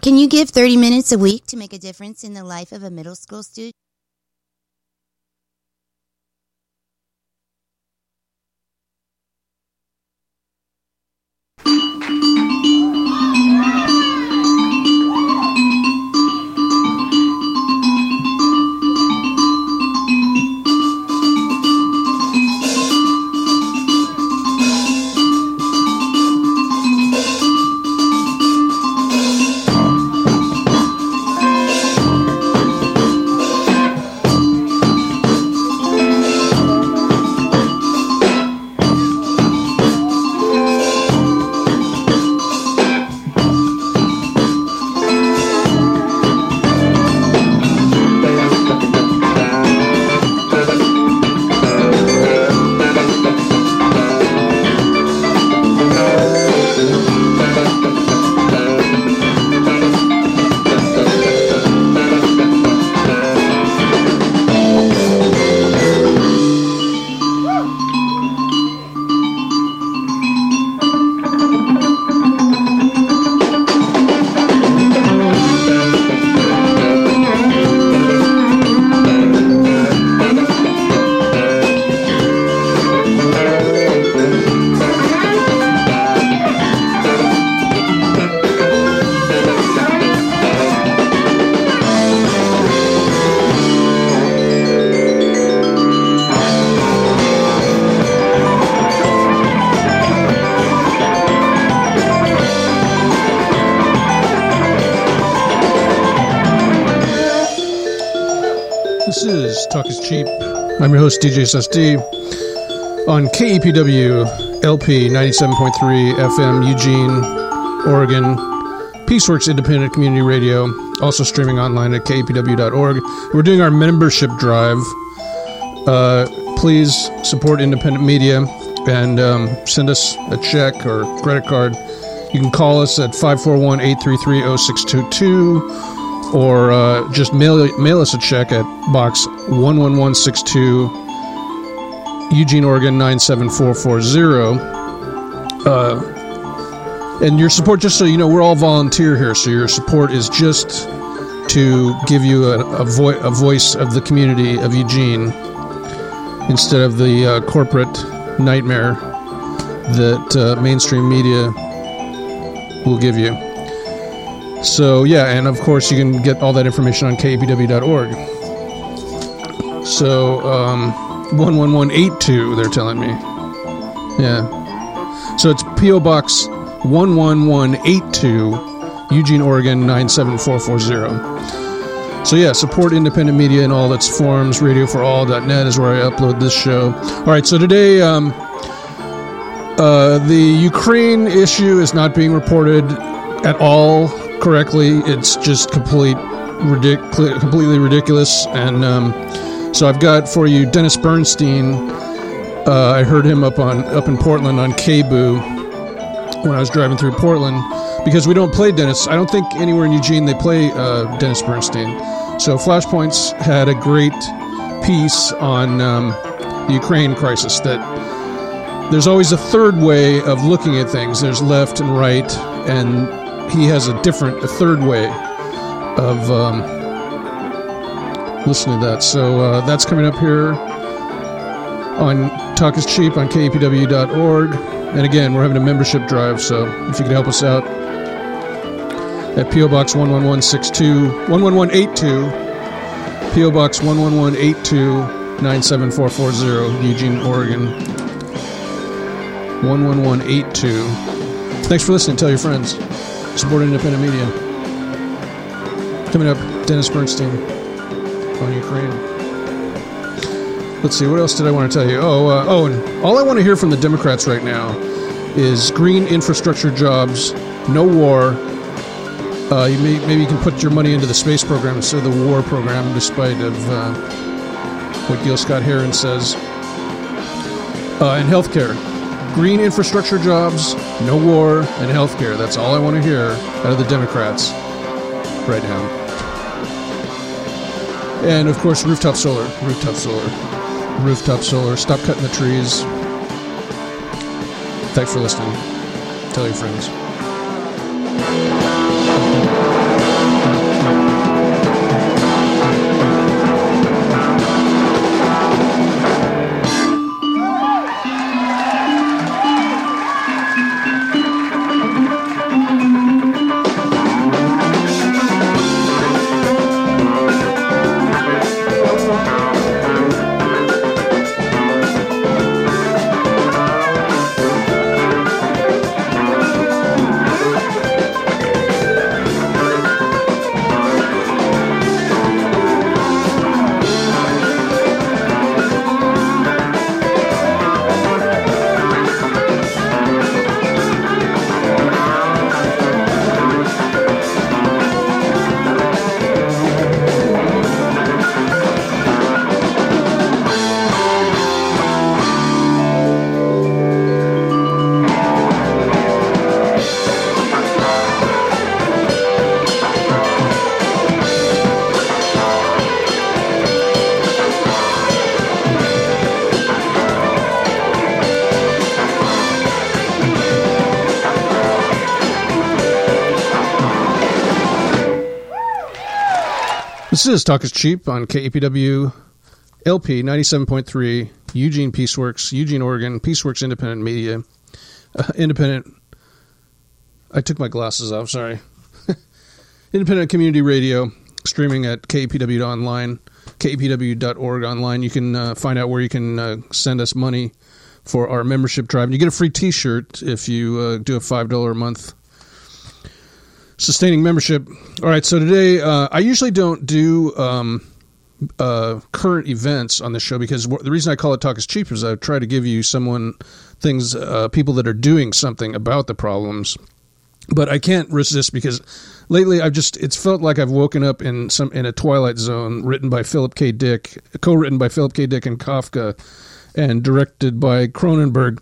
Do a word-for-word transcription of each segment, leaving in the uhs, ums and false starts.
Can you give thirty minutes a week to make a difference in the life of a middle school student? Talk is Cheap. I'm your host, D J S S D, on K E P W L P ninety-seven point three F M, Eugene, Oregon, Peaceworks Independent Community Radio, also streaming online at K E P W dot org. We're doing our membership drive. Uh, please support independent media and um, send us a check or credit card. You can call us at five four one, eight three three, zero six two two. Or uh, just mail mail us a check at box one one one six two, Eugene, Oregon nine seven four four zero. Uh, and your support, just so you know, we're all volunteer here, so your support is just to give you a, a, vo- a voice of the community of Eugene instead of the uh, corporate nightmare that uh, mainstream media will give you. So, yeah, and of course you can get all that information on K E P W dot org. So, um, one one one eight two, they're telling me. Yeah. So it's P O Box one one one eight two, Eugene, Oregon nine seven four four zero. So, yeah, support independent media in all its forms. radio for all dot net is where I upload this show. All right, so today, um, uh, the Ukraine issue is not being reported at all correctly. It's just complete, ridic- completely ridiculous. And um, so I've got for you Dennis Bernstein. Uh, I heard him up on up in Portland on K B O when I was driving through Portland, because we don't play Dennis. I don't think anywhere in Eugene they play uh, Dennis Bernstein. So Flashpoints had a great piece on um, the Ukraine crisis, that there's always a third way of looking at things. There's left and right, and he has a different, a third way of um, listening to that. So uh, that's coming up here on Talk is Cheap on K E P W dot org. And again, we're having a membership drive, so if you could help us out at P O Box one one one six two, one one one eight two, P O Box one one one eight two, nine seven four four zero, Eugene, Oregon one one one eight two. Thanks for listening. Tell your friends. Support independent media. Coming up, Dennis Bernstein on Ukraine. Let's see, what else did I want to tell you? Oh, uh, oh, and all I want to hear from the Democrats right now is green infrastructure jobs, no war. Uh, you may, maybe you can put your money into the space program instead of the war program, despite of uh, what Gil Scott-Heron says. Uh, and healthcare. Green infrastructure jobs, no war, and healthcare. That's all I want to hear out of the Democrats right now. And, of course, rooftop solar. Rooftop solar. Rooftop solar. Stop cutting the trees. Thanks for listening. Tell your friends. This is Talk is Cheap on K A P W L P ninety-seven point three, Eugene Peaceworks, Eugene, Oregon, Peaceworks Independent Media, uh, Independent, I took my glasses off, sorry, Independent Community Radio, streaming at K A P W online, K A P W dot org online. You can uh, find out where you can uh, send us money for our membership drive. And you get a free t-shirt if you uh, do a five dollars a month sustaining membership. All right, so today, uh, I usually don't do um, uh, current events on this show because the reason I call it Talk is Cheap is I try to give you someone, things, uh, people that are doing something about the problems. But I can't resist because lately I've just, it's felt like I've woken up in some in a Twilight Zone written by Philip K. Dick, co-written by Philip K. Dick and Kafka, and directed by Cronenberg.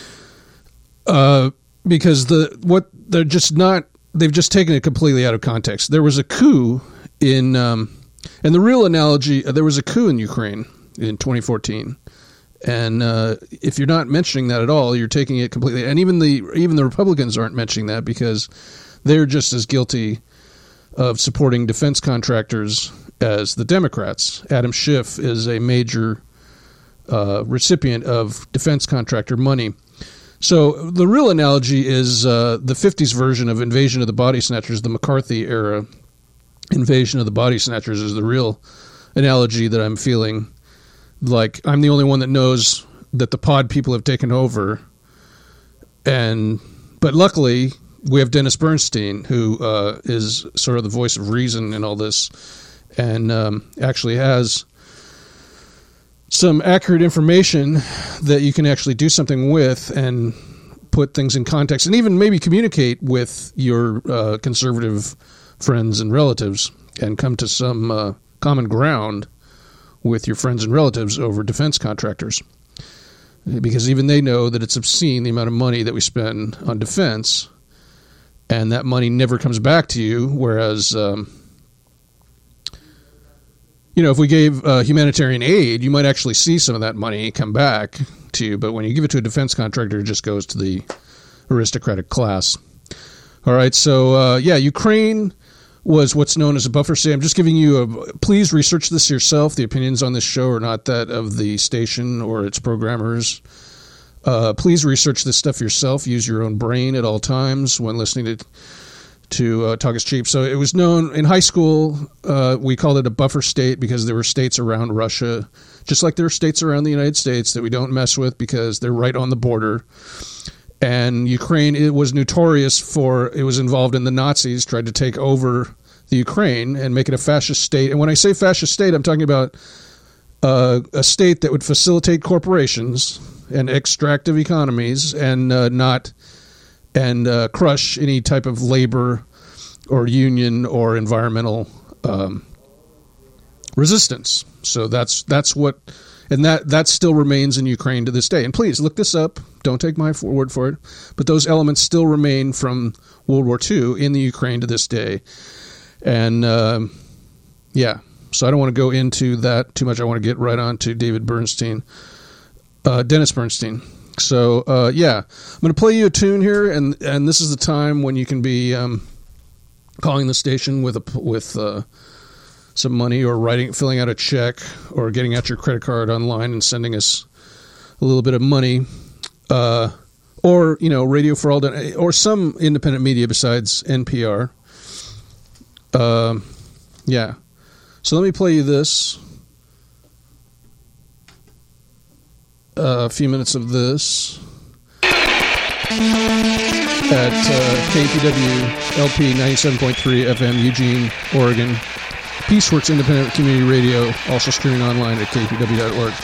Uh, because the what they're just not, they've just taken it completely out of context. There was a coup in, um, and the real analogy, uh, there was a coup in Ukraine in twenty fourteen. And uh, if you're not mentioning that at all, you're taking it completely. And even the even the Republicans aren't mentioning that because they're just as guilty of supporting defense contractors as the Democrats. Adam Schiff is a major uh, recipient of defense contractor money. So the real analogy is uh, the fifties version of Invasion of the Body Snatchers, the McCarthy era Invasion of the Body Snatchers is the real analogy that I'm feeling. Like, I'm the only one that knows that the pod people have taken over. And, but luckily, we have Dennis Bernstein, who uh, is sort of the voice of reason in all this, and um, actually has some accurate information that you can actually do something with and put things in context, and even maybe communicate with your uh, conservative friends and relatives and come to some uh, common ground with your friends and relatives over defense contractors. Because even they know that it's obscene, the amount of money that we spend on defense, and that money never comes back to you, whereas, um, you know, if we gave uh, humanitarian aid, you might actually see some of that money come back to you, but when you give it to a defense contractor, it just goes to the aristocratic class. All right, so, uh, yeah, Ukraine was what's known as a buffer state. I'm just giving you a, please research this yourself. The opinions on this show are not that of the station or its programmers. Uh, please research this stuff yourself. Use your own brain at all times when listening to to uh, Talk is Cheap. So it was known in high school, uh, we called it a buffer state because there were states around Russia, just like there are states around the United States that we don't mess with because they're right on the border. And Ukraine, it was notorious for, it was involved in the Nazis, tried to take over the Ukraine and make it a fascist state. And when I say fascist state, I'm talking about uh, a state that would facilitate corporations and extractive economies and uh, not, and uh, crush any type of labor or union or environmental um, resistance. So that's that's what... And that, that still remains in Ukraine to this day. And please, look this up. Don't take my word for it. But those elements still remain from World War Two in the Ukraine to this day. And, uh, yeah. So I don't want to go into that too much. I want to get right on to David Bernstein. Uh, Dennis Bernstein. So, uh, yeah. I'm going to play you a tune here, and, and this is the time when you can be um, calling the station with a... with uh, some money or writing, filling out a check or getting out your credit card online and sending us a little bit of money, uh, or, you know, Radio for All, or some independent media besides N P R. Uh, yeah. So let me play you this. Uh, a few minutes of this at uh, K P W L P ninety-seven point three F M, Eugene, Oregon. Peaceworks Independent Community Radio, also streaming online at K P W dot org.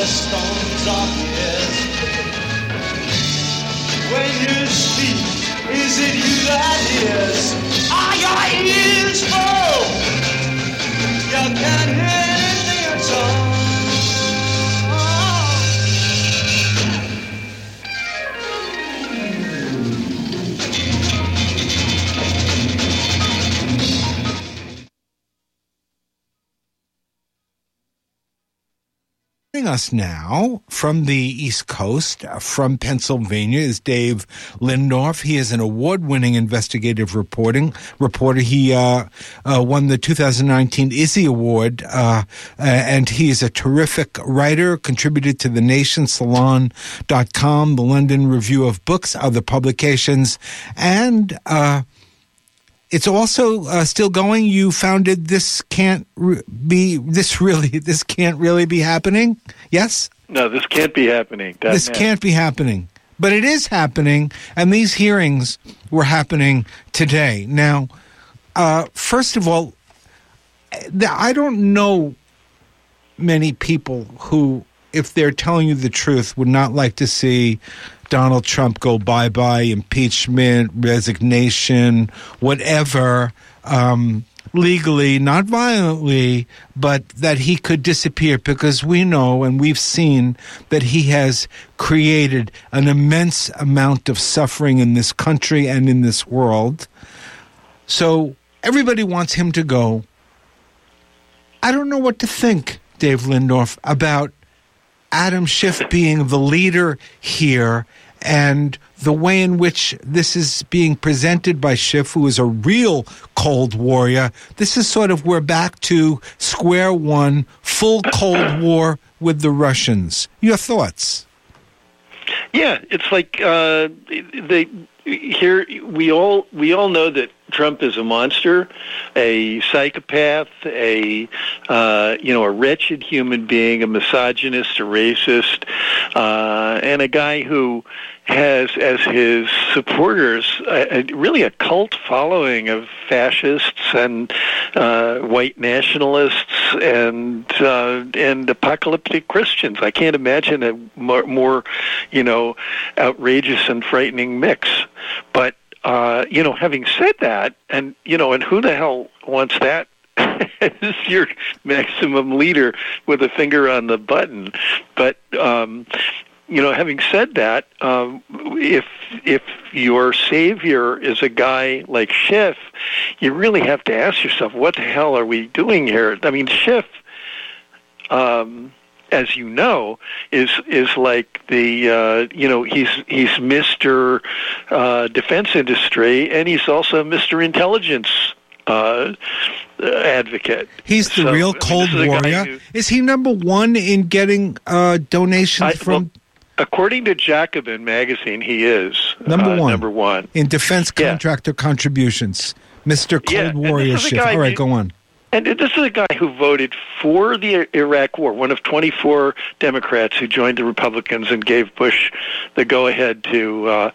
the stones of years. When you speak, is it you that hears? Are your ears full? You can't hear anything at all. Joining us now from the East Coast, uh, from Pennsylvania, is Dave Lindorf. He is an award-winning investigative reporting reporter. He uh, uh, won the two thousand nineteen Izzy Award, uh, and he is a terrific writer, contributed to The Nation, Salon dot com, the London Review of Books, other publications, and uh, it's also uh, still going. You founded This Can't Re- Be, This Really, This Can't Really Be Happening? Yes? No, this can't be happening. This net. can't be happening. But it is happening, and these hearings were happening today. Now, uh, first of all, I don't know many people who, if they're telling you the truth, would not like to see Donald Trump go bye-bye, impeachment, resignation, whatever, um, legally, not violently, but that he could disappear, because we know and we've seen that he has created an immense amount of suffering in this country and in this world. So everybody wants him to go. I don't know what to think, Dave Lindorf, about Adam Schiff being the leader here and the way in which this is being presented by Schiff, who is a real Cold Warrior. This is sort of, we're back to square one, full Cold War with the Russians. Your thoughts? Yeah, it's like uh, they here we all we all know that Trump is a monster, a psychopath, a uh, you know a wretched human being, a misogynist, a racist, uh, and a guy who has as his supporters a, a, really a cult following of fascists and uh, white nationalists and uh, and apocalyptic Christians. I can't imagine a more, more you know outrageous and frightening mix. But uh, you know, having said that, and you know, and who the hell wants that? As your maximum leader with a finger on the button, but. Um, You know, having said that, um, if if your savior is a guy like Schiff, you really have to ask yourself, what the hell are we doing here? I mean, Schiff, um, as you know, is is like the uh, you know he's he's Mister Uh, defense industry, and he's also Mister Intelligence uh, advocate. He's the so, real Cold I mean, Warrior. Who, is he number one in getting uh, donations I, from? Well, according to Jacobin magazine, he is number uh, one. Number one in defense contractor yeah. contributions, Mister Cold yeah, Warrior Schiff. All right, who, go on. And this is a guy who voted for the Iraq War, one of twenty-four Democrats who joined the Republicans and gave Bush the go-ahead to, uh,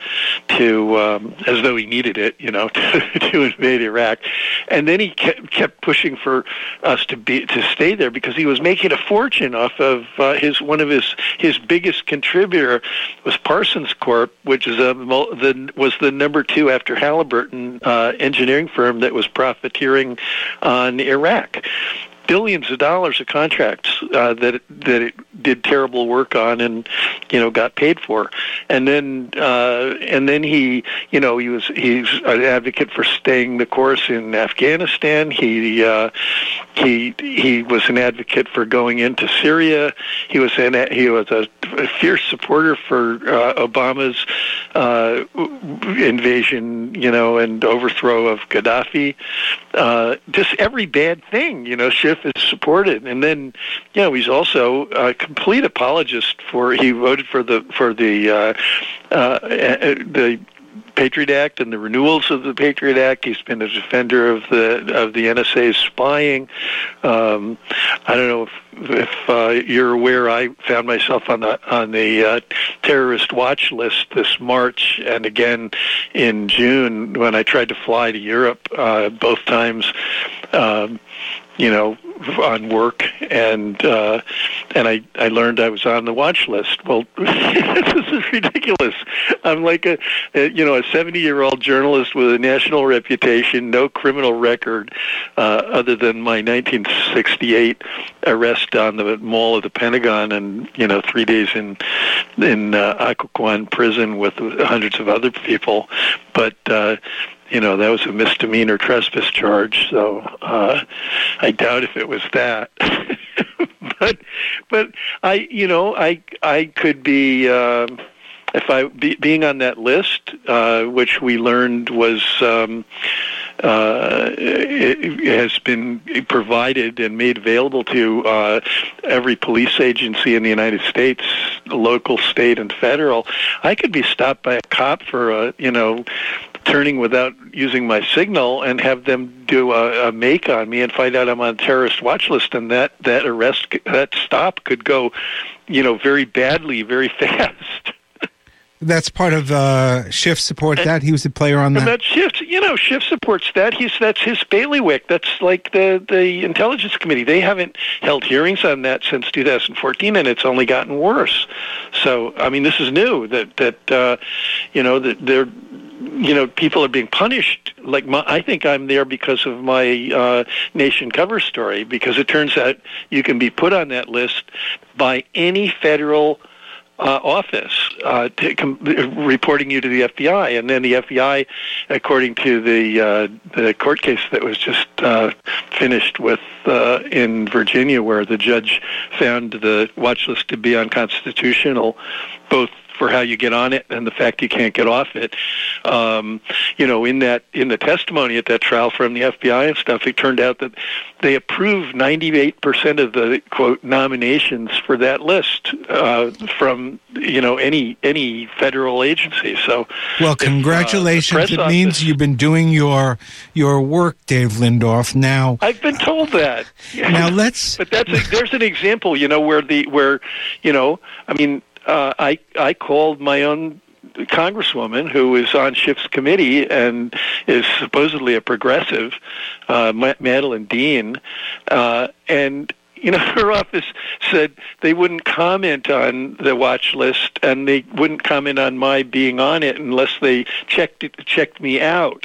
to um, as though he needed it, you know, to, to invade Iraq. And then he kept, kept pushing for us to be to stay there because he was making a fortune off of uh, his one of his his biggest contributor was Parsons Corp, which is a the was the number two after Halliburton uh, engineering firm that was profiteering on Iraq. Iraq. Billions of dollars of contracts uh, that it, that it did terrible work on, and you know got paid for, and then uh, and then he you know he was he's an advocate for staying the course in Afghanistan. He uh, he he was an advocate for going into Syria. He was an he was a, a fierce supporter for uh, Obama's uh, invasion, you know, and overthrow of Gaddafi. Uh, just every bad thing, you know, Schiff is supported, and then, you know, he's also a complete apologist for. He voted for the for the uh, uh, the Patriot Act and the renewals of the Patriot Act. He's been a defender of the of the N S A's spying. Um, I don't know if if uh, you're aware. I found myself on the on the uh, terrorist watch list this March, and again in June when I tried to fly to Europe. Uh, both times. Um, you know, on work, and uh, and I, I learned I was on the watch list. Well, this is ridiculous. I'm like a, a you know a seventy-year-old journalist with a national reputation, no criminal record, uh, other than my nineteen sixty-eight arrest on the Mall of the Pentagon, and you know three days in in uh, Occoquan prison with hundreds of other people, but. Uh, You know, that was a misdemeanor trespass charge, so uh, I doubt if it was that. but, but I, you know, I, I could be, uh, if I be, being on that list, uh, which we learned was um, uh, it, it has been provided and made available to uh, every police agency in the United States, local, state, and federal. I could be stopped by a cop for a, you know. turning without using my signal and have them do a, a make on me and find out I'm on a terrorist watch list, and that, that arrest, that stop could go, you know, very badly, very fast. That's part of uh, Schiff support that? He was a player on that? That Schiff, you know, Schiff supports that. He's That's his bailiwick. That's like the, the Intelligence Committee. They haven't held hearings on that since two thousand fourteen, and it's only gotten worse. So, I mean, this is new, that, that uh, you know, that they're, you know, people are being punished. Like my, I think I'm there because of my uh, Nation cover story, because it turns out you can be put on that list by any federal uh, office uh, to com- reporting you to the F B I, and then the F B I, according to the uh, the court case that was just uh, finished with uh, in Virginia, where the judge found the watch list to be unconstitutional, both for how you get on it and the fact you can't get off it. Um, you know, in that in the testimony at that trial from the F B I and stuff, it turned out that they approved ninety-eight percent of the quote nominations for that list uh, from you know any any federal agency. So, well, if, congratulations! uh, it office, means you've been doing your your work, Dave Lindorff. Now, I've been told that. Now let's. But that's a, there's an example, you know, where the where you know, I mean. Uh, I I called my own congresswoman, who is on Schiff's committee and is supposedly a progressive, uh, Madeline Dean, uh, and you know her office said they wouldn't comment on the watch list and they wouldn't comment on my being on it unless they checked it, checked me out.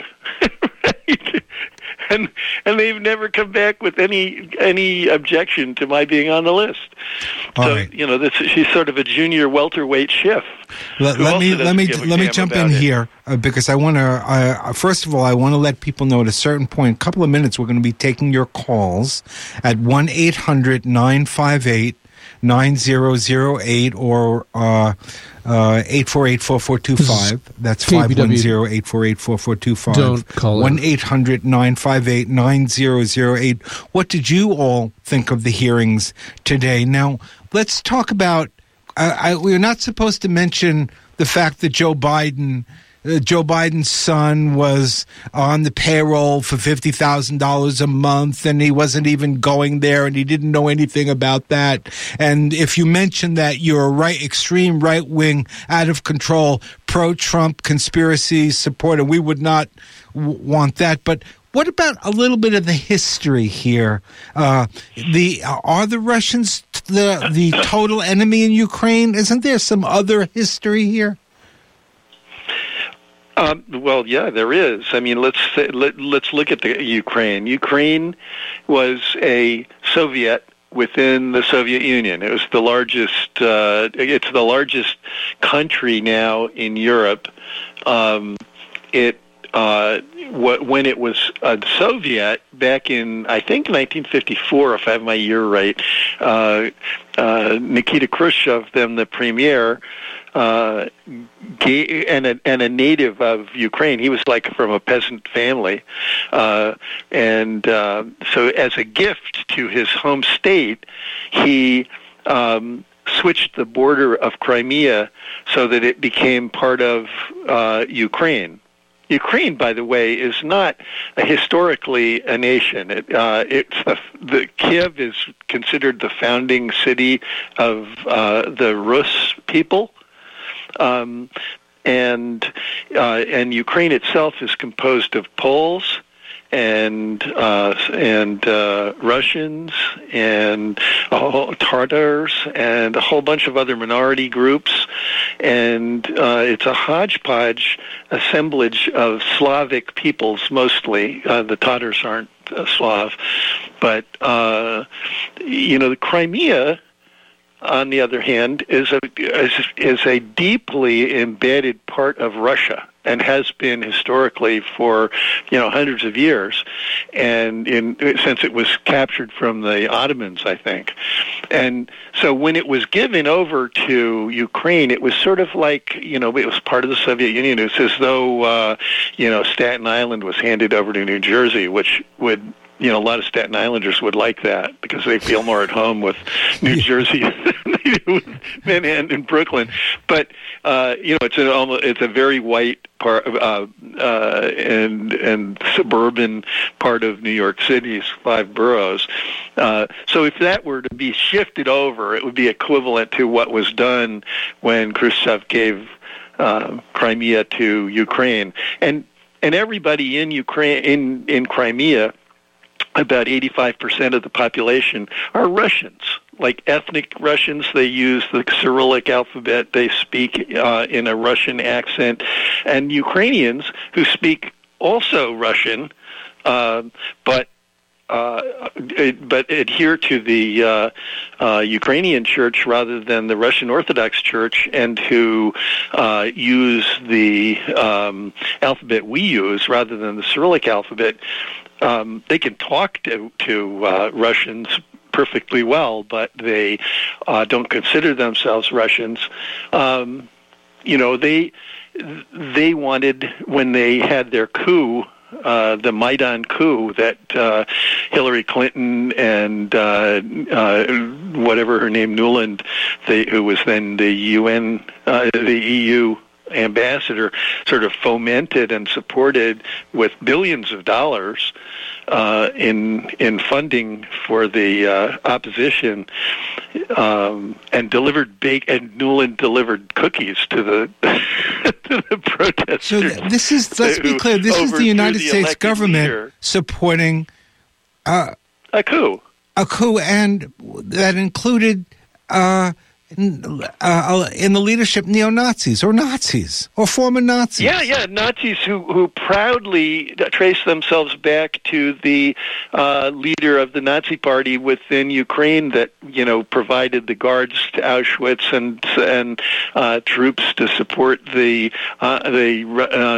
Right? And and they've never come back with any any objection to my being on the list. All so right. you know, this, she's sort of a junior welterweight Schiff. Let, let me let me let me jump in it. here uh, because I want to. Uh, first of all, I want to let people know at a certain point, a couple of minutes, we're going to be taking your calls at one eight hundred nine five eight nine zero zero eight or uh, uh, eight four eight four four two five. That's five one zero eight four eight four four two five. Don't call it. one eight hundred nine five eight nine zero zero eight. What did you all think of the hearings today? Now, let's talk about. Uh, I, we're not supposed to mention the fact that Joe Biden. Uh, Joe Biden's son was on the payroll for fifty thousand dollars a month, and he wasn't even going there, and he didn't know anything about that. And if you mention that, you're a right, extreme right-wing, out-of-control, pro-Trump conspiracy supporter. We would not w- want that. But what about a little bit of the history here? Uh, the are the Russians the the total enemy in Ukraine? Isn't there some other history here? Um, well, yeah, there is. I mean, let's say, let, let's look at the Ukraine. Ukraine was a Soviet within the Soviet Union. It was the largest. Uh, it's the largest country now in Europe. Um, it uh, w- when it was a Soviet back in, I think, nineteen fifty-four, if I have my year right. Uh, uh, Nikita Khrushchev, then the premier. Uh, gay, and a and a native of Ukraine. He was like from a peasant family, uh, and uh, so as a gift to his home state, he um, switched the border of Crimea so that it became part of uh, Ukraine. Ukraine, by the way, is not a historically a nation. It, uh, it's a, the Kiev is considered the founding city of uh, the Rus people. Um, and uh, and Ukraine itself is composed of Poles and uh, and uh, Russians and uh, Tartars and a whole bunch of other minority groups, and uh, it's a hodgepodge assemblage of Slavic peoples mostly. Uh, the Tatars aren't uh, Slav, but uh, you know, the Crimea, on the other hand, is a is, is a deeply embedded part of Russia, and has been historically for, you know, hundreds of years, and in since it was captured from the Ottomans, I think. And so when it was given over to Ukraine, it was sort of like, you know, it was part of the Soviet Union. It's as though, uh, you know, Staten Island was handed over to New Jersey, which would, you know, a lot of Staten Islanders would like that because they feel more at home with New Jersey than they do with Manhattan and Brooklyn. But uh, you know, it's an almost it's a very white part uh, uh, and and suburban part of New York City's five boroughs. Uh, so if that were to be shifted over, it would be equivalent to what was done when Khrushchev gave uh, Crimea to Ukraine, and and everybody in Ukraine in in Crimea, about eighty-five percent of the population are Russians, like ethnic Russians. They use the Cyrillic alphabet. They speak uh, in a Russian accent. And Ukrainians who speak also Russian, uh, but uh, but adhere to the uh, uh, Ukrainian church rather than the Russian Orthodox Church, and who uh, use the um, alphabet we use rather than the Cyrillic alphabet. Um, they can talk to, to uh, Russians perfectly well, but they uh, don't consider themselves Russians. Um, you know, they they wanted, when they had their coup, uh, the Maidan coup that uh, Hillary Clinton and uh, uh, whatever her name, Nuland, they, who was then the U N, uh, the E U ambassador, sort of fomented and supported with billions of dollars uh, in in funding for the uh, opposition, um, and delivered big and Nuland delivered cookies to the to the protesters. So th- this is let's be clear. This is the United the States government leader. supporting uh, a coup, a coup, and that included. Uh, In, uh, in the leadership, neo-Nazis or Nazis or former Nazis. Yeah, yeah, Nazis who, who proudly trace themselves back to the uh, leader of the Nazi Party within Ukraine that, you know, provided the guards to Auschwitz and and uh, troops to support the uh, the uh,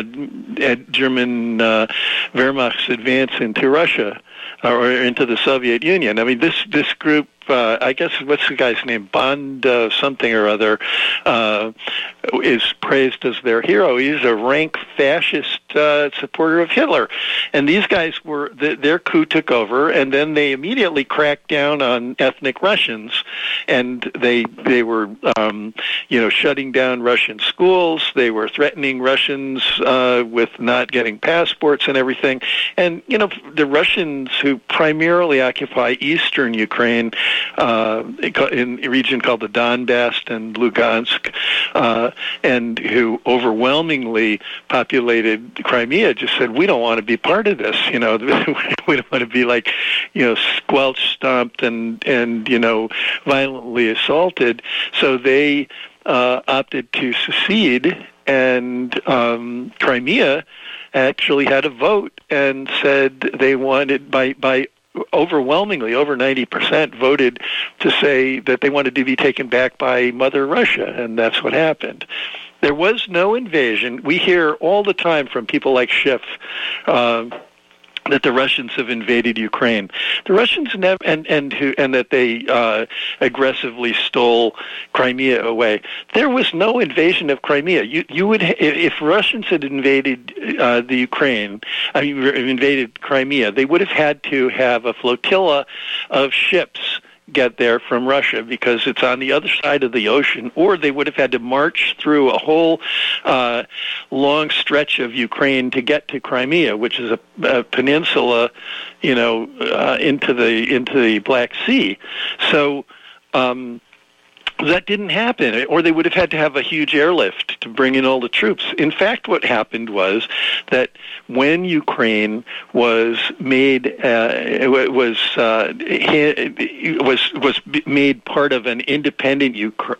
German uh, Wehrmacht's advance into Russia or into the Soviet Union. I mean, this this group. Uh, I guess, what's the guy's name? Bond uh, something or other, uh, is praised as their hero. He's a rank fascist uh, supporter of Hitler. And these guys were, th- their coup took over, and then they immediately cracked down on ethnic Russians, and they they were, um, you know, shutting down Russian schools. They were threatening Russians uh, with not getting passports and everything. And, you know, the Russians who primarily occupy eastern Ukraine, Uh, in a region called the Donbass and Lugansk, uh, and who overwhelmingly populated Crimea, just said, we don't want to be part of this. You know, we don't want to be like, you know, squelched, stomped, and, and you know, violently assaulted. So they uh, opted to secede, and um, Crimea actually had a vote and said they wanted, by by overwhelmingly, over ninety percent voted to say that they wanted to be taken back by Mother Russia, and that's what happened. There was no invasion. We hear all the time from people like Schiff uh, that the Russians have invaded Ukraine. The Russians never, and and who, and that they uh, aggressively stole Crimea away. There was no invasion of Crimea. You you would, if Russians had invaded uh, the Ukraine, I mean invaded Crimea, they would have had to have a flotilla of ships get there from Russia because it's on the other side of the ocean, or they would have had to march through a whole uh, long stretch of Ukraine to get to Crimea, which is a, a peninsula, you know, uh, into the into the Black Sea. So um, That didn't happen, or they would have had to have a huge airlift to bring in all the troops. In fact, what happened was that when Ukraine was made uh, was uh, was was made part of an independent Ukra-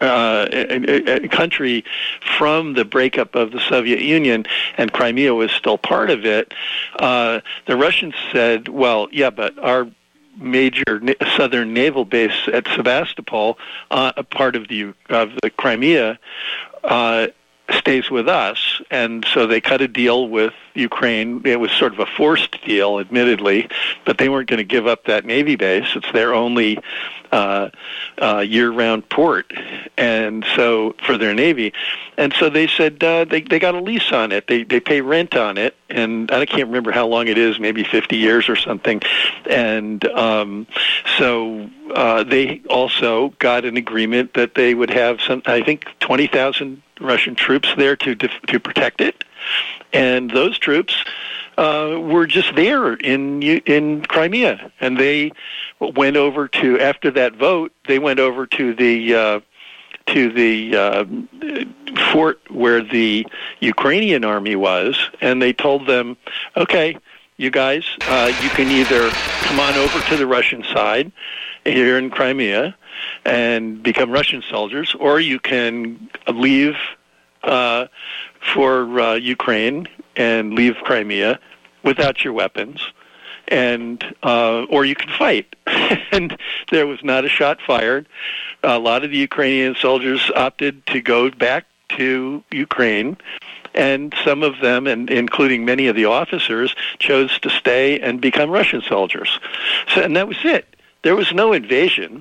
uh, country from the breakup of the Soviet Union, and Crimea was still part of it, uh, the Russians said, "Well, yeah, but our major na- southern naval base at Sevastopol, uh, a part of the of the Crimea, uh, stays with us." And so they cut a deal with Ukraine. It was sort of a forced deal, admittedly, but they weren't going to give up that navy base. It's their only uh, uh, year-round port, and so for their navy. And so they said uh, they they got a lease on it. They they pay rent on it, and I can't remember how long it is, maybe fifty years or something. And um, so uh, they also got an agreement that they would have some, I think, twenty thousand Russian troops there to to protect it, and those troops uh, were just there in in Crimea, and they went over to after that vote. They went over to the uh, to the uh, fort where the Ukrainian army was, and they told them, "Okay, you guys, uh, you can either come on over to the Russian side here in Crimea and become Russian soldiers, or you can leave uh, for uh, Ukraine and leave Crimea without your weapons, and uh, or you can fight." And there was not a shot fired. A lot of the Ukrainian soldiers opted to go back to Ukraine, and some of them, and including many of the officers, chose to stay and become Russian soldiers. So, and that was it. There was no invasion.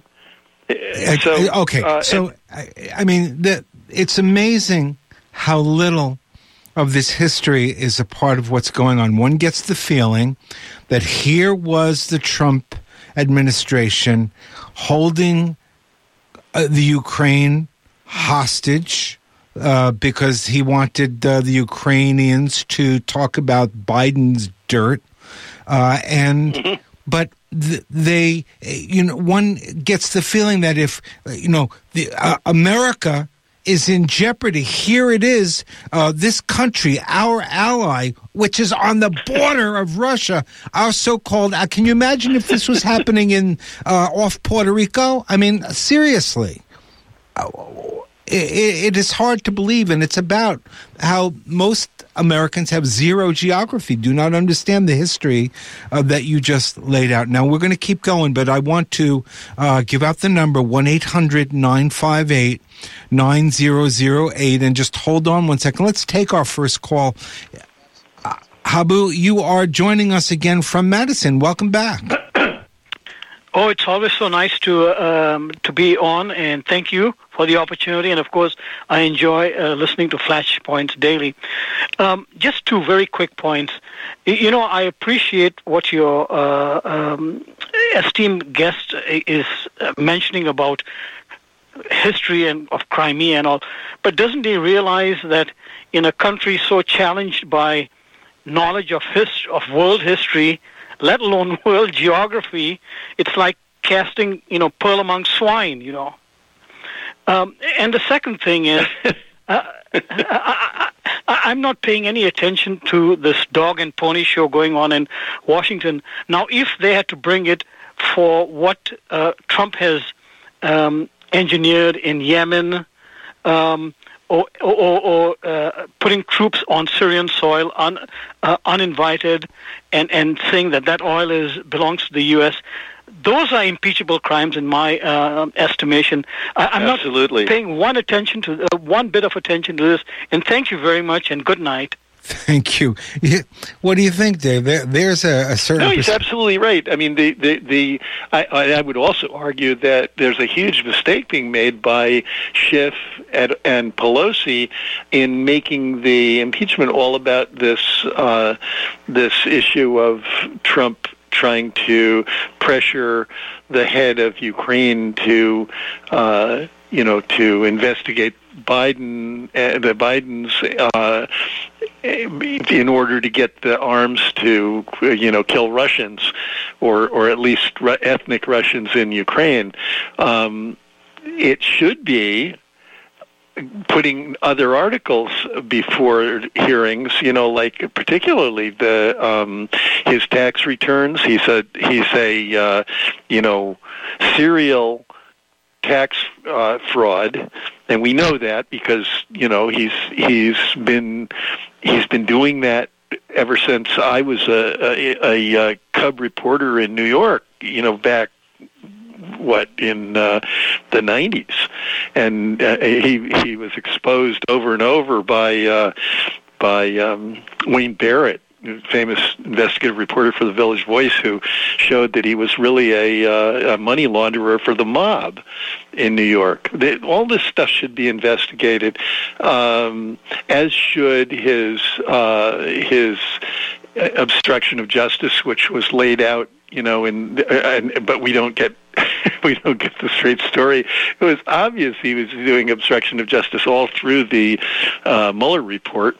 So, okay, uh, so and, I, I mean, the, it's amazing how little of this history is a part of what's going on. One gets the feeling that here was the Trump administration holding uh, the Ukraine hostage uh, because he wanted uh, the Ukrainians to talk about Biden's dirt, uh, and mm-hmm. but. They, you know, one gets the feeling that if, you know, the uh, America is in jeopardy. Here it is, uh, this country, our ally, which is on the border of Russia, our so-called. Uh, can you imagine if this was happening in uh, off Puerto Rico? I mean, seriously. Uh, It, it is hard to believe, and it's about how most Americans have zero geography, do not understand the history uh, that you just laid out. Now, we're going to keep going, but I want to uh, give out the number, one eight hundred nine five eight nine zero zero eight, and just hold on one second. Let's take our first call. Uh, Habu, you are joining us again from Madison. Welcome back. Oh, it's always so nice to um, to be on, and thank you for the opportunity. And, of course, I enjoy uh, listening to Flashpoints daily. Um, just two very quick points. You know, I appreciate what your uh, um, esteemed guest is mentioning about history and of Crimea and all, but doesn't he realize that in a country so challenged by knowledge of his, of world history, let alone world geography, it's like casting, you know, pearl among swine, you know. Um, and the second thing is, uh, I, I, I, I'm not paying any attention to this dog and pony show going on in Washington. Now, if they had to bring it for what uh, Trump has um, engineered in Yemen, um, or, or, or uh, putting troops on Syrian soil un, uh, uninvited, and, and saying that that oil is belongs to the U S, those are impeachable crimes in my uh, estimation. I, I'm Absolutely. not paying one attention to uh, one bit of attention to this. And thank you very much, and good night. Thank you. What do you think, Dave? There, there's a, a certain. No, he's absolutely right. I mean, the the, the I, I would also argue that there's a huge mistake being made by Schiff and, and Pelosi in making the impeachment all about this uh, this issue of Trump trying to pressure the head of Ukraine to, uh, you know, to investigate Biden, uh, the Biden's, uh, in order to get the arms to, you know, kill Russians, or or at least ethnic Russians in Ukraine. Um, it should be putting other articles before hearings, you know, like particularly the um, his tax returns. He's a he's a uh, you know serial tax uh, fraud, and we know that because you know he's he's been he's been doing that ever since I was a, a, a, a cub reporter in New York. You know, back. What in uh, the nineties, and uh, he he was exposed over and over by uh, by um, Wayne Barrett, famous investigative reporter for the Village Voice, who showed that he was really a, uh, a money launderer for the mob in New York. They, all this stuff should be investigated, um, as should his uh, his obstruction of justice, which was laid out, you know, in uh, and, but we don't get. We don't get the straight story. It was obvious he was doing obstruction of justice all through the uh, Mueller report,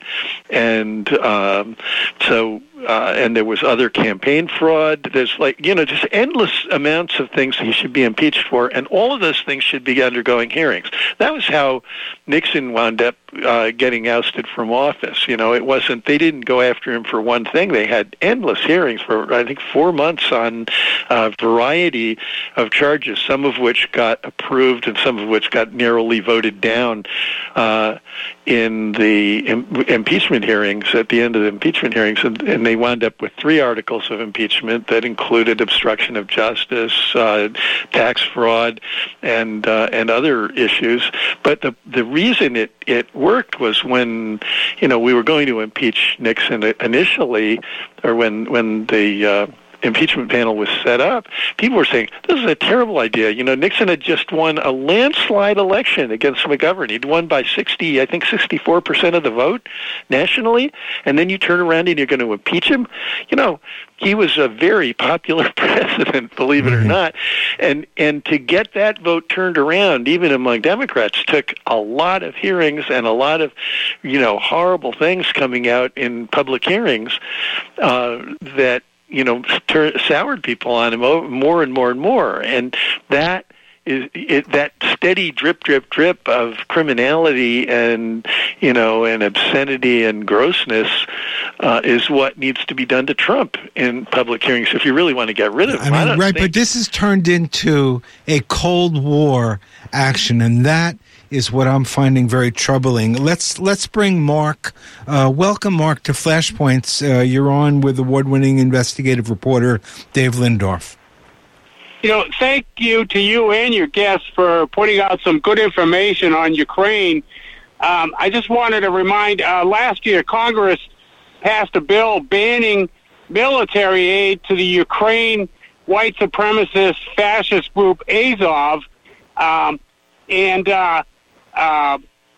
and um, so uh, and there was other campaign fraud. There's like you know just endless amounts of things he should be impeached for, and all of those things should be undergoing hearings. That was how Nixon wound up uh, getting ousted from office. You know, it wasn't they didn't go after him for one thing. They had endless hearings for I think four months on a variety of charges, some of which got approved and some of which got narrowly voted down uh, in the im- impeachment hearings, at the end of the impeachment hearings. And, and they wound up with three articles of impeachment that included obstruction of justice, uh, tax fraud, and uh, and other issues. But the the reason it, it worked was when, you know, we were going to impeach Nixon initially, or when, when the... Uh, impeachment panel was set up, people were saying, this is a terrible idea. You know, Nixon had just won a landslide election against McGovern. He'd won by sixty, I think sixty-four percent of the vote nationally, and then you turn around and you're going to impeach him? You know, he was a very popular president, believe it or not. And and to get that vote turned around, even among Democrats, took a lot of hearings and a lot of, you know, horrible things coming out in public hearings uh, that, you know, tur- soured people on him more and more and more. And that is it, that steady drip, drip, drip of criminality and, you know, and obscenity and grossness uh, is what needs to be done to Trump in public hearings if you really want to get rid of him. I mean, I right, think- but this has turned into a Cold War action, and that is what I'm finding very troubling. Let's let's bring Mark. Uh, welcome, Mark, to Flashpoints. Uh, you're on with award-winning investigative reporter Dave Lindorf. You know, thank you to you and your guests for putting out some good information on Ukraine. Um, I just wanted to remind, uh, last year Congress passed a bill banning military aid to the Ukraine white supremacist fascist group Azov, um, and uh, uh,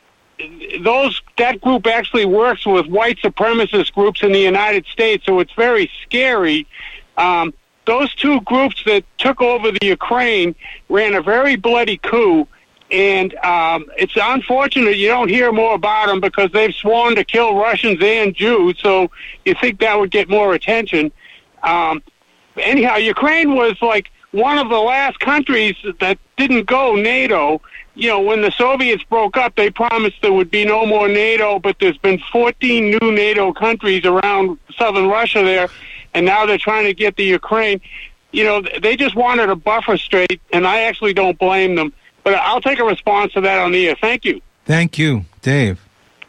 those that group actually works with white supremacist groups in the United States, so it's very scary. Um, those two groups that took over the Ukraine ran a very bloody coup, and um, it's unfortunate you don't hear more about them because they've sworn to kill Russians and Jews, so you think that would get more attention. Um, anyhow, Ukraine was like one of the last countries that didn't go NATO. You know, when the Soviets broke up, they promised there would be no more NATO, but there's been fourteen new NATO countries around southern Russia there, and now they're trying to get the Ukraine. You know, they just wanted a buffer state, and I actually don't blame them. But I'll take a response to that on the air. Thank you. Thank you, Dave.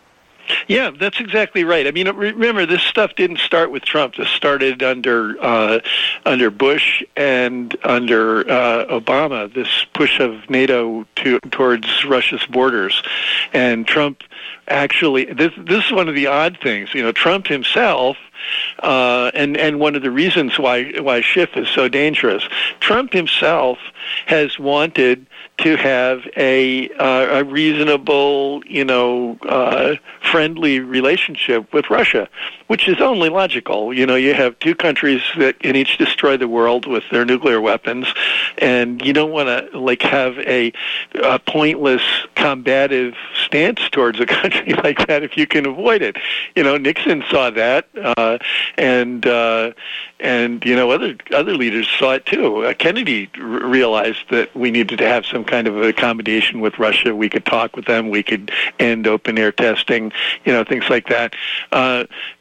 Yeah, that's exactly right. I mean, remember, this stuff didn't start with Trump. This started under uh, under Bush and under uh, Obama, this push of NATO to, towards Russia's borders. And Trump actually, this, this is one of the odd things. You know, Trump himself, uh, and, and one of the reasons why, why Schiff is so dangerous, Trump himself has wanted to have a uh, a reasonable, you know, uh, friendly relationship with Russia, which is only logical. You know, you have two countries that can each destroy the world with their nuclear weapons, and you don't want to like have a, a pointless combative stance towards a country like that if you can avoid it. You know, Nixon saw that, uh, and uh, and you know other other leaders saw it too. Uh, Kennedy r- realized that we needed to have some kind of accommodation with Russia. We could talk with them. We could end open air testing. You know, things like that. Uh,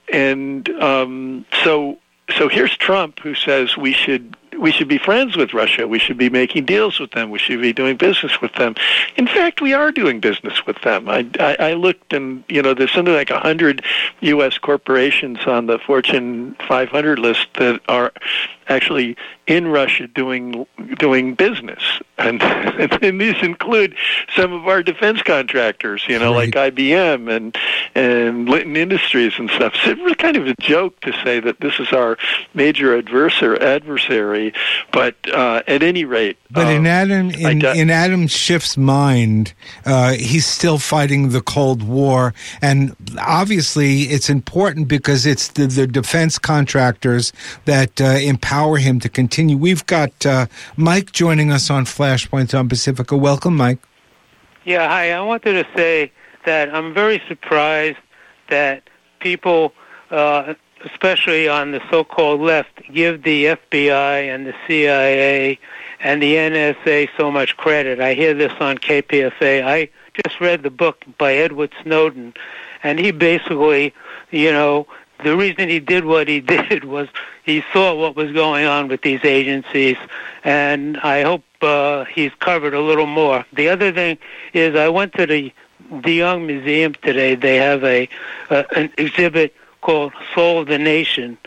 and um, so so here's Trump, who says we should. We should be friends with Russia. We should be making deals with them. We should be doing business with them. In fact, we are doing business with them. I, I, I looked, and you know, there's something like a hundred U S corporations on the Fortune five hundred list that are actually in Russia doing doing business, and, and these include some of our defense contractors. You know, right. like I B M and and Litton Industries and stuff. So it was kind of a joke to say that this is our major adversar- adversary. But uh, at any rate, but um, in Adam in, d- in Adam Schiff's mind, uh, he's still fighting the Cold War, and obviously it's important because it's the, the defense contractors that uh, empower him to continue. We've got uh, Mike joining us on Flashpoints on Pacifica. Welcome, Mike. Yeah, hi. I wanted to say that I'm very surprised that people. Uh, especially on the so-called left, give the F B I and the C I A and the N S A so much credit. I hear this on K P F A. I just read the book by Edward Snowden, and he basically, you know, the reason he did what he did was he saw what was going on with these agencies, and I hope uh, he's covered a little more. The other thing is I went to the the Young Museum today. They have a uh, an exhibit called Soul of the Nation,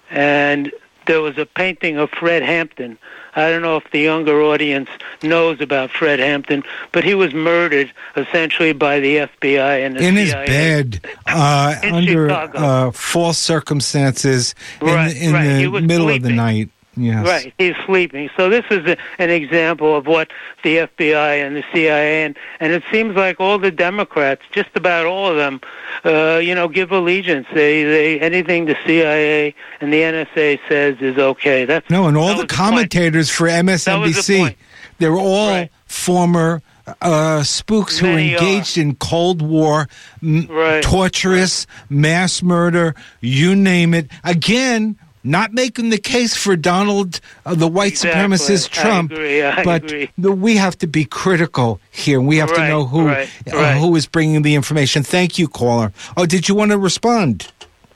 and there was a painting of Fred Hampton. I don't know if the younger audience knows about Fred Hampton, but he was murdered essentially by the F B I and the in C I A. His bed uh, in under uh, false circumstances in, right, in right. the He was middle sleeping. of the night. Yes. Right, he's sleeping. So this is a, an example of what the F B I and the C I A, and, and it seems like all the Democrats, just about all of them, uh, you know, give allegiance. They, they anything the C I A and the N S A says is okay. That's no, and all the, the commentators for M S N B C, the they're all right. former uh, spooks Many who engaged are. in Cold War, m- right. torturous, mass murder, you name it. Again, not making the case for Donald, uh, the white exactly. supremacist Trump, I agree. I but agree. The, we have to be critical here. We have right. to know who right. uh, Right. who is bringing the information. Thank you, caller. Oh, did you want to respond,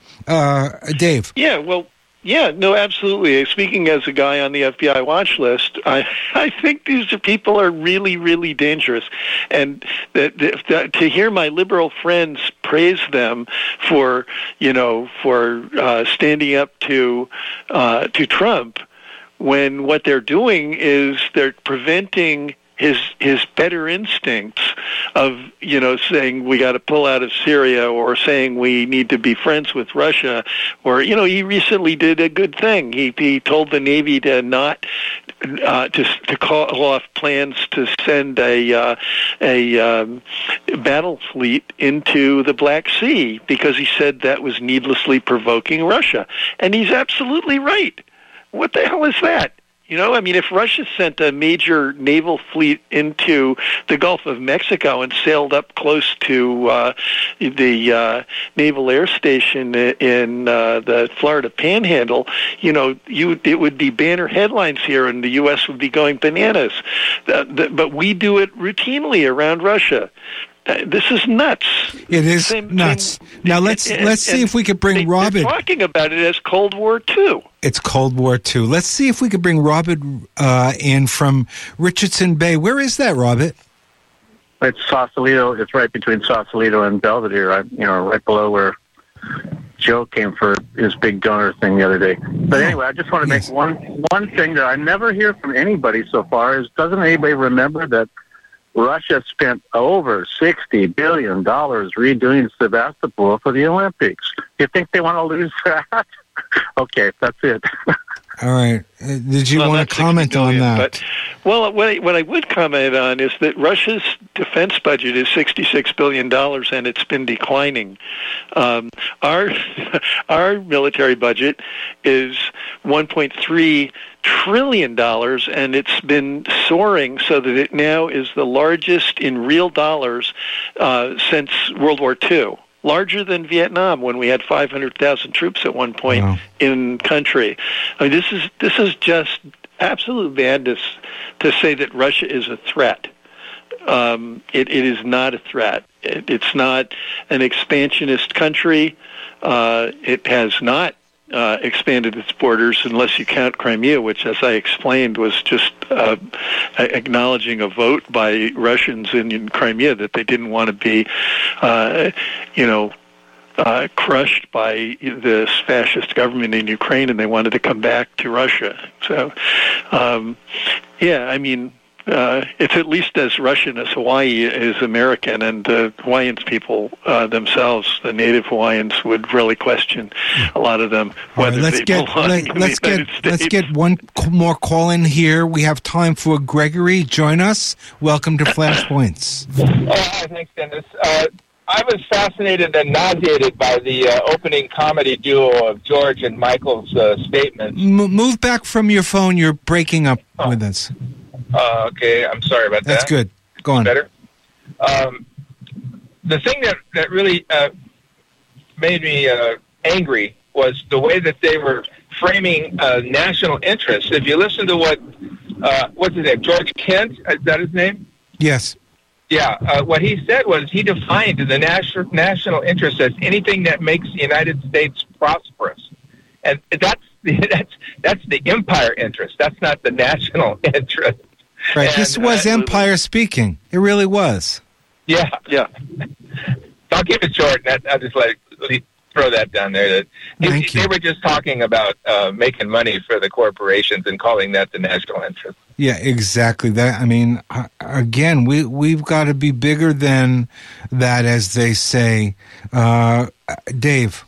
uh, Dave? Yeah, well, yeah, no, absolutely. Speaking as a guy on the F B I watch list, I, I think these people are really, really dangerous. And that, that, to hear my liberal friends praise them for, you know, for uh, standing up to uh, to Trump, when what they're doing is they're preventing his his better instincts of, you know, saying we got to pull out of Syria, or saying we need to be friends with Russia, or, you know, he recently did a good thing. He he told the Navy to not uh, to to call off plans to send a uh, a um, battle fleet into the Black Sea, because he said that was needlessly provoking Russia, and he's absolutely right. What the hell is that? You know, I mean, if Russia sent a major naval fleet into the Gulf of Mexico and sailed up close to uh, the uh, Naval Air Station in uh, the Florida Panhandle, you know, you it would be banner headlines here, and the U S would be going bananas. Uh, the, but we do it routinely around Russia. Uh, this is nuts. It is same, nuts. Same, now let's and, let's see and if we could bring they, Robert. They're talking about it as Cold War Two. It's Cold War Two. Let's see if we could bring Robert uh, in from Richardson Bay. Where is that, Robert? It's Sausalito. It's right between Sausalito and Belvedere. Right, you know, right below where Joe came for his big donor thing the other day. But anyway, I just want to Yes. make one one thing that I never hear from anybody so far is: doesn't anybody remember that Russia spent over sixty billion dollars redoing Sevastopol for the Olympics? You think they want to lose that? Okay, that's it. All right. Uh, did you Well, want that's to comment on sixty billion, that? But, well, what I, what I would comment on is that Russia's defense budget is sixty-six billion dollars, and it's been declining. Um, our our military budget is one point three trillion dollars, and it's been soaring so that it now is the largest in real dollars uh, since World War Two. Larger than Vietnam when we had five hundred thousand troops at one point wow. in country. I mean, this is this is just absolute madness to say that Russia is a threat. Um, it, it is not a threat. It, it's not an expansionist country. Uh, it has not uh, expanded its borders, unless you count Crimea, which, as I explained, was just uh, acknowledging a vote by Russians in, in Crimea that they didn't want to be, uh, you know, uh, crushed by the fascist government in Ukraine, and they wanted to come back to Russia. So, um, yeah, I mean, Uh, it's at least as Russian as Hawaii is American, and the Hawaiians people uh, themselves, the native Hawaiians, would really question a lot of them whether right, let's they get, belong let, in let's the get United States. let's get one more call in here. We have time for Gregory. Join us. Welcome to Flashpoints. Oh, hi, thanks, Dennis. Uh, I was fascinated and nauseated by the uh, opening comedy duo of George and Michael's uh, statements. M- move back from your phone. You're breaking up oh. with us. Uh, okay, I'm sorry about That's that. That's good. Go on. Better? Um, the thing that, that really uh, made me uh, angry was the way that they were framing uh, national interests. If you listen to what, uh, what's his name, George Kent, is that his name? Yes. Yeah, uh, what he said was he defined the national national interest as anything that makes the United States prosperous. And that's the, that's, that's the empire interest. That's not the national interest. Right. And, this was uh, Empire speaking. It really was. Yeah. Yeah. I'll keep it short. That, I'll just let it, throw that down there. That Thank he, you. They were just talking about uh, making money for the corporations and calling that the national interest. Yeah, exactly. That I mean, uh, again, we we've got to be bigger than that, as they say. Uh, Dave.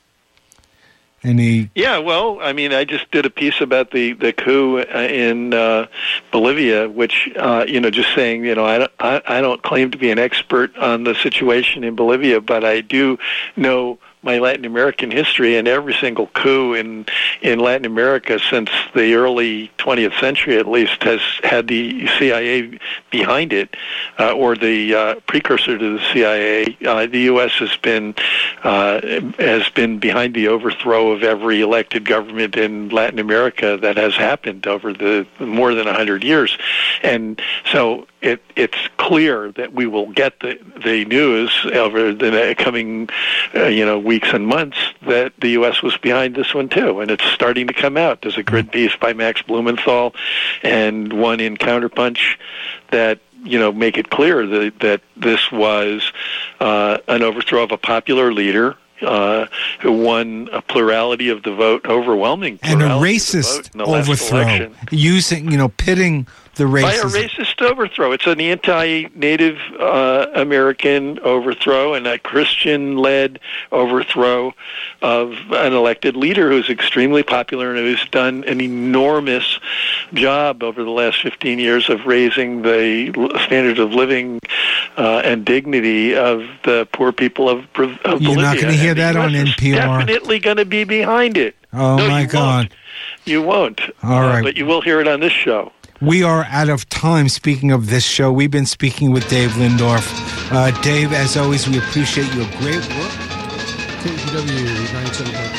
Any? Yeah, well, I mean, I just did a piece about the, the coup in uh, Bolivia, which, uh, you know, just saying, you know, I don't, I, I don't claim to be an expert on the situation in Bolivia, but I do know my Latin American history, and every single coup in in Latin America since the early twentieth century, at least, has had the C I A behind it, uh, or the uh, precursor to the C I A. Uh, the U S has been uh, has been behind the overthrow of every elected government in Latin America that has happened over the more than a hundred years, and so it it's clear that we will get the the news over the coming uh, you know weeks and months that the U S was behind this one too, and it's starting to come out. There's a good piece by Max Blumenthal and one in Counterpunch that you know make it clear that that this was uh, an overthrow of a popular leader uh, who won a plurality of the vote, overwhelming and plurality a racist of the vote in the last overthrow, election. using you know pitting. The By a racist overthrow. It's an anti-Native uh, American overthrow and a Christian-led overthrow of an elected leader who's extremely popular and who's done an enormous job over the last fifteen years of raising the standard of living uh, and dignity of the poor people of, of Bolivia. You're not going to hear that on N P R. Definitely going to be behind it. Oh, no, my you God. Won't. You won't. All right. Uh, but you will hear it on this show. We are out of time. Speaking of this show, we've been speaking with Dave Lindorf. Uh, Dave, as always, we appreciate your great work. K P W ninety-seven point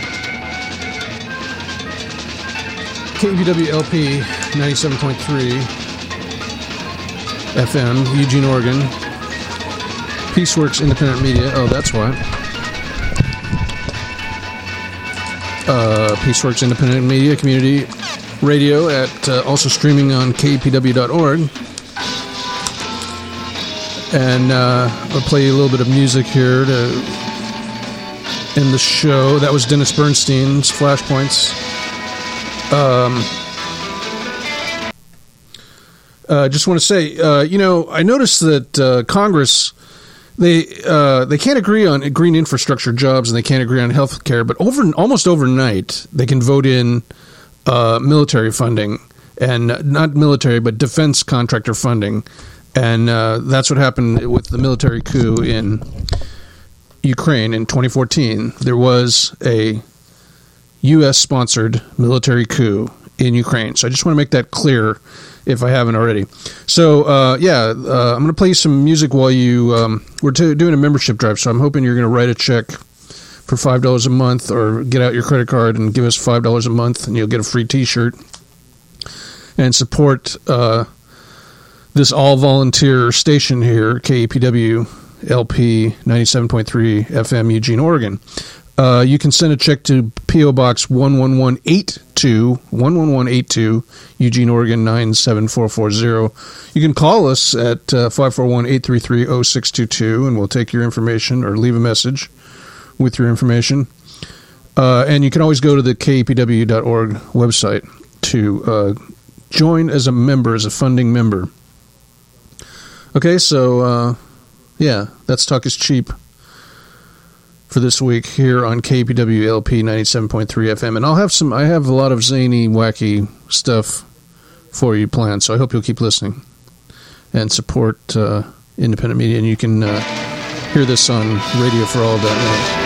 three. K P W L P ninety-seven point three F M, Eugene, Oregon. Peaceworks Independent Media. Oh, that's why. Uh, Peaceworks Independent Media Community Radio, at uh, also streaming on K P W dot org. And uh, I'll play a little bit of music here to end the show. That was Dennis Bernstein's Flashpoints. Um, uh, just want to say, uh, you know, I noticed that uh, Congress, they uh, they can't agree on green infrastructure jobs and they can't agree on health care, but over almost overnight they can vote in Uh, military funding, and not military, but defense contractor funding. And uh, that's what happened with the military coup in Ukraine in twenty fourteen. There was a U S-sponsored military coup in Ukraine. So I just want to make that clear if I haven't already. So, uh, yeah, uh, I'm going to play you some music while you, um, we're t- doing a membership drive, so I'm hoping you're going to write a check for five dollars a month or get out your credit card and give us five dollars a month and you'll get a free t-shirt and support uh, this all-volunteer station here, K E P W L P ninety-seven point three F M, Eugene, Oregon. Uh, you can send a check to P O. Box one one one eight two, one one one eight two, Eugene, Oregon nine seven four four zero. You can call us at uh, five four one, eight three three, zero six two two, and we'll take your information or leave a message with your information. Uh, and you can always go to the K E P W dot org website to uh, join as a member, as a funding member. Okay, so, uh, yeah, that's Talk is Cheap for this week here on K P W L P ninety-seven point three F M. And I'll have some, I have a lot of zany, wacky stuff for you planned, so I hope you'll keep listening and support uh, independent media. And you can uh, hear this on radio for all dot net.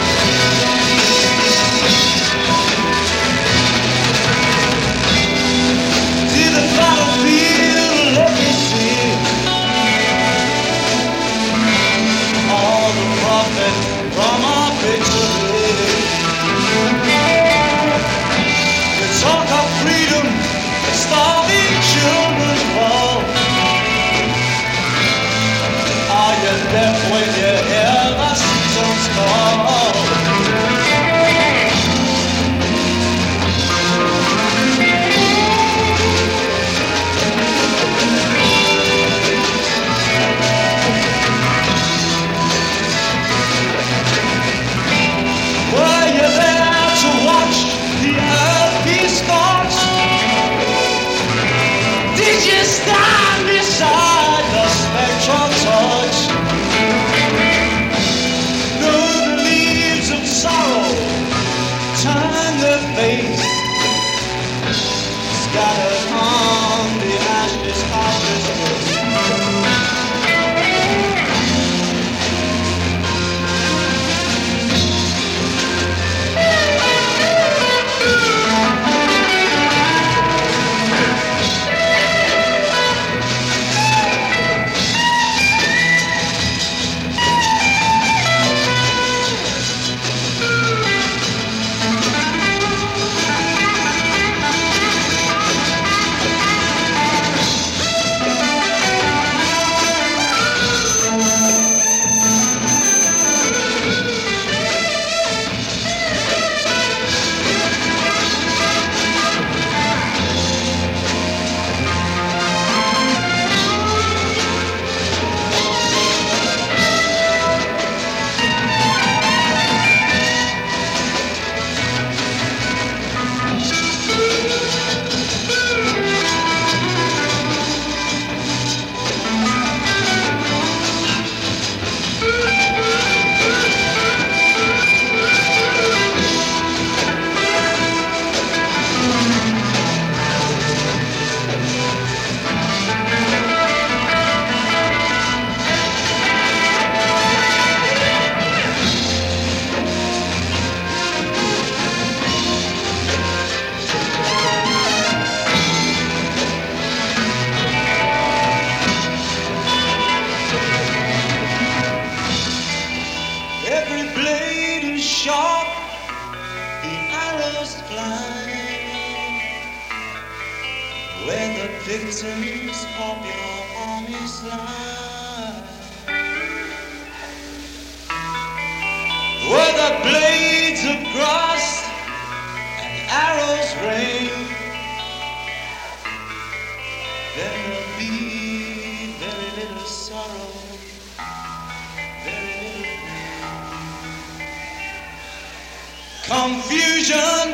Confusion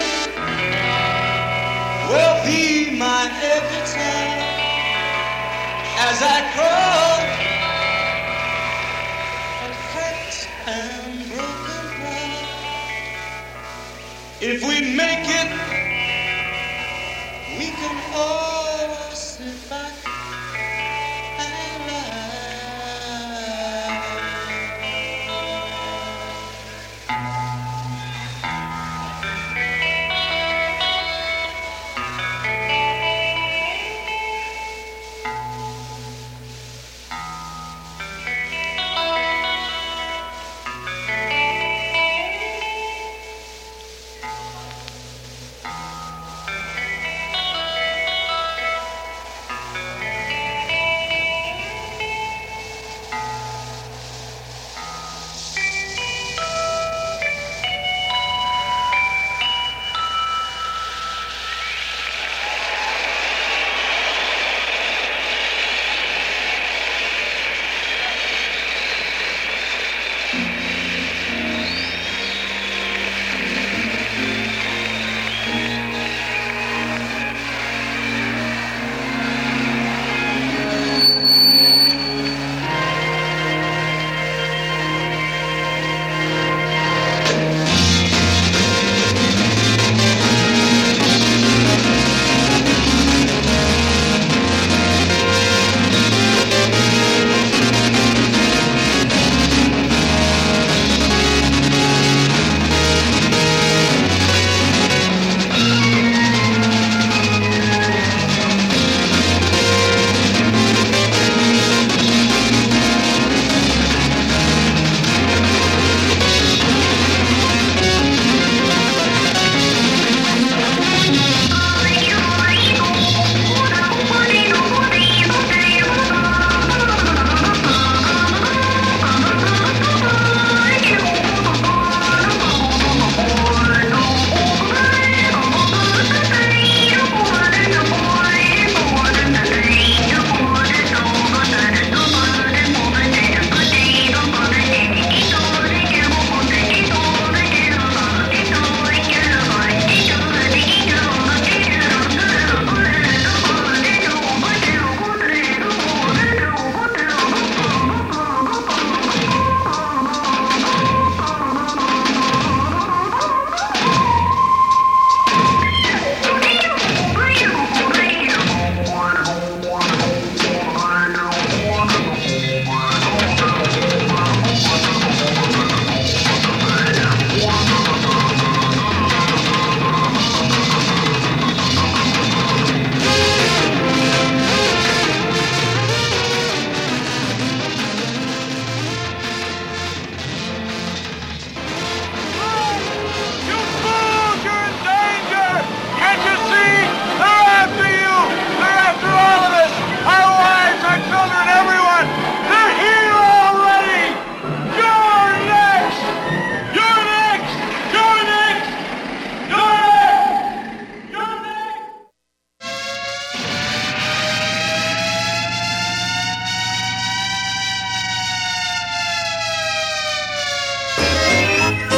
will be my epitaph as I crawl a cracked and broken path. If we make it, we can all sit back and laugh.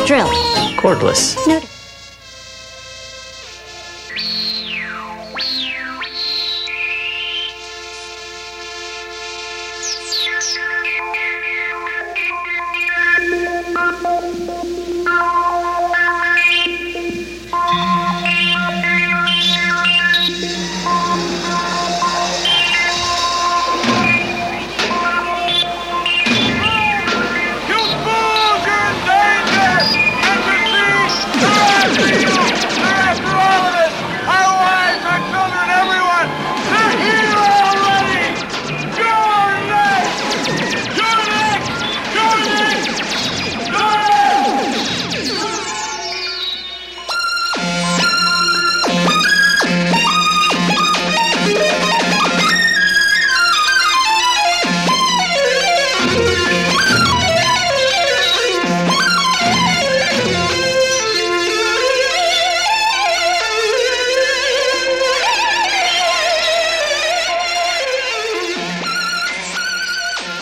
Drill. Cordless. No.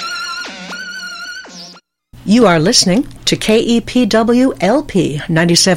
You are listening to K E P W L P ninety-seven.